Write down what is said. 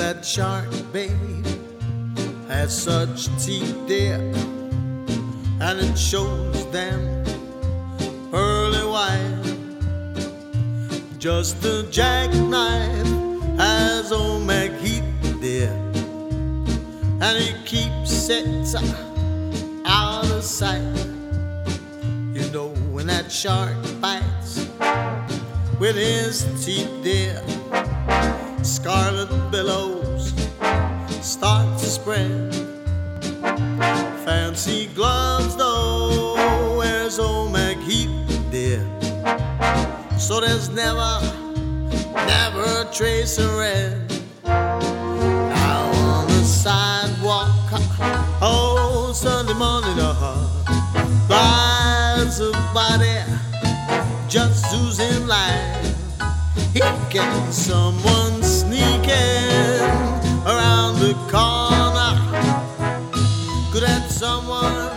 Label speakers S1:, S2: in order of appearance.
S1: that shark, babe, has such teeth, dear, and it shows them pearly white. Just a jackknife has old MacHeath, dear, and he keeps it out of sight. You know when that shark bites with his teeth, dear, scarlet billows start to spread. Fancy gloves, though, wears old MacHeath, dear, so there's never a trace of red. Out on the sidewalk, oh, Sunday morning, lies a body just oozing life. He gets someone sneaking around the corner. Could that someone